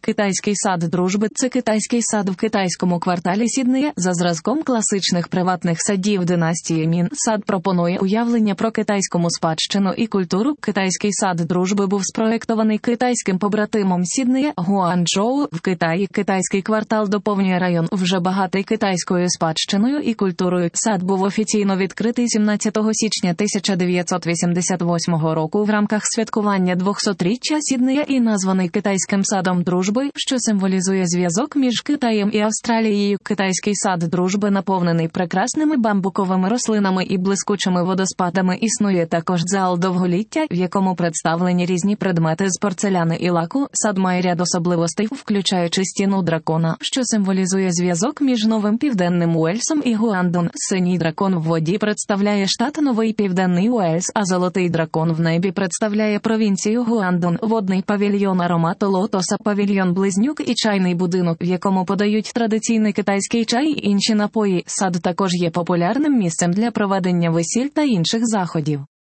Китайський сад дружби – це китайський сад в китайському кварталі Сіднея за зразком класичних приватних садів династії Мін. Сад пропонує уявлення про китайському спадщину і культуру. Китайський сад дружби був спроєктований китайським побратимом Сіднея Гуанчжоу в Китаї. Китайський квартал доповнює район, вже багатий китайською спадщиною і культурою. Сад був офіційно відкритий 17 січня 1988 року в рамках святкування 200-річчя Сіднея і названий китайським садом дружби, що символізує зв'язок між Китаєм і Австралією. Китайський сад дружби наповнений прекрасними бамбуковими рослинами і блискучими водоспадами. Існує також зал довголіття, в якому представлені різні предмети з порцеляни і лаку. Сад має ряд особливостей, включаючи стіну дракона, що символізує зв'язок між Новим Південним Уельсом і Гуандун. Синій дракон в воді представляє штат Новий Південний Уельс, а золотий дракон в небі представляє провінцію Гуандун. Водний павільйон аромату лотоса, павільйон Близнюк і чайний будинок, в якому подають традиційний китайський чай і інші напої. Сад також є популярним місцем для проведення весіль та інших заходів.